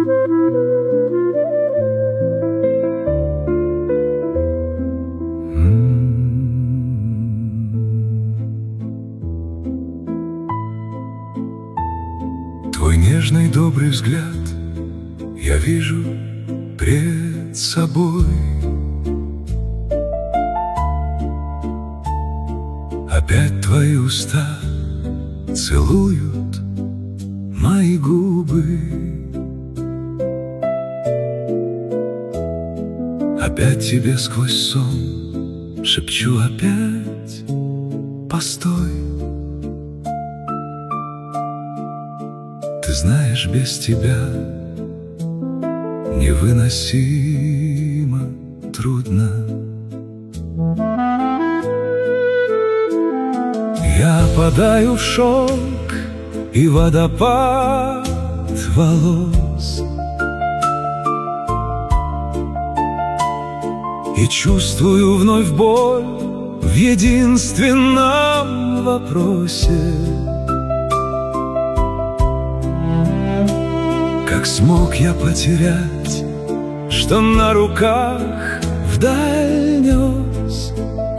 Твой нежный добрый взгляд я вижу пред собой. Опять твои уста целуют мои губы. Опять тебе сквозь сон шепчу опять: постой. Ты знаешь, без тебя невыносимо трудно. Я опадаю в шелк и водопад волос, и чувствую вновь боль в единственном вопросе: как смог я потерять, что на руках вдаль нес?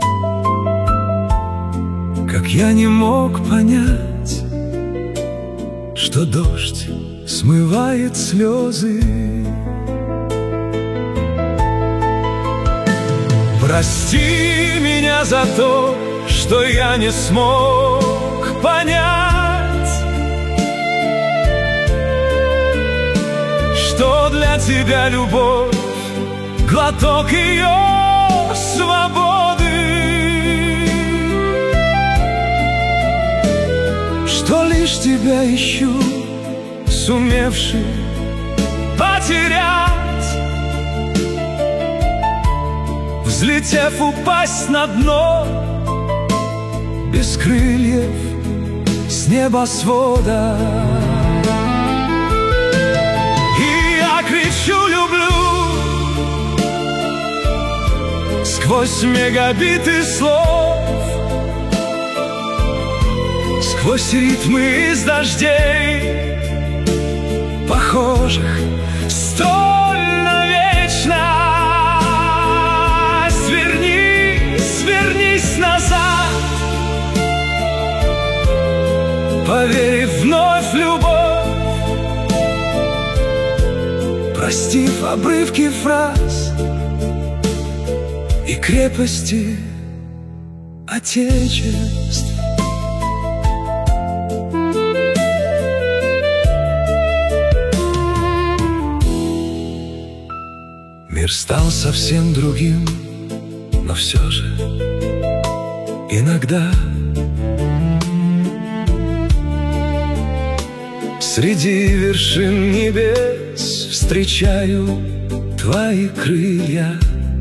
Как я не мог понять, что дождь смывает слезы? Прости меня за то, что я не смог понять, что для тебя любовь — глоток ее свободы, что лишь тебя ищу, сумевший потерять, взлетев упасть на дно, без крыльев с небосвода. Кричу люблю сквозь мегабиты слов, сквозь ритмы из дождей, похожих столь на вечность. Вернись, вернись назад, поверив вновь в любовь, простив обрывки фраз и крепости отечеств. Мир стал совсем другим, но все же иногда среди вершин небес встречаю твои крылья.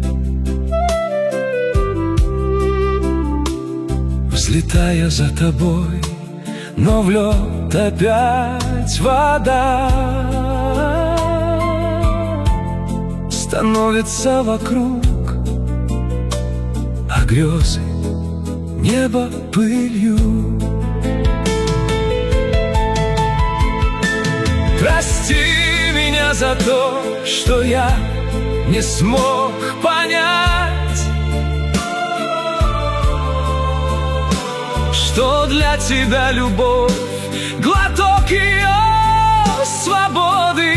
Взлетая за тобой, но в лед опять вода. Становится вокруг, а грезы небо пылью. Прости меня за то, что я не смог понять, что для тебя любовь — глоток ее свободы,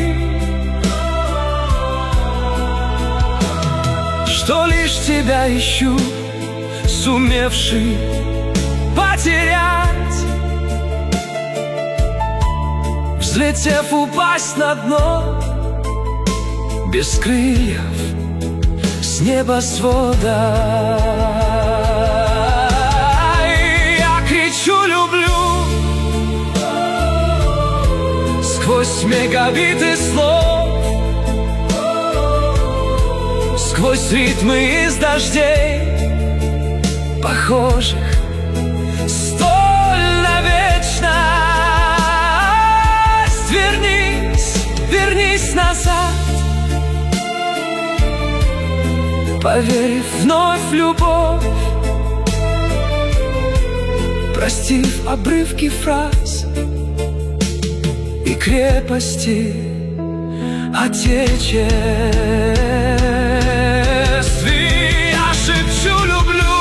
что лишь тебя ищу, сумевший потерять, взлетев упасть на дно, без крыльев с небосвода. Я кричу люблю сквозь мегабиты слов, сквозь ритмы из дождей, похожих столь на вечность. Вернись, вернись назад, поверив вновь в любовь, простив обрывки фраз и крепости отечестве. Я шепчу «люблю»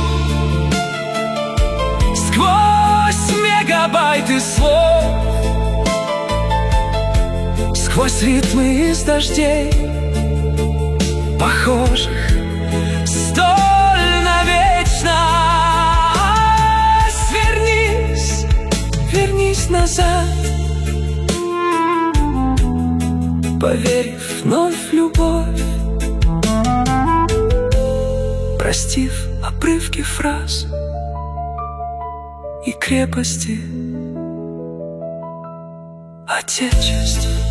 сквозь мегабайты слов, сквозь ритмы из дождей, похожих столь навечно. Свернись, вернись назад, поверив вновь в любовь, простив обрывки фраз и крепости отечества.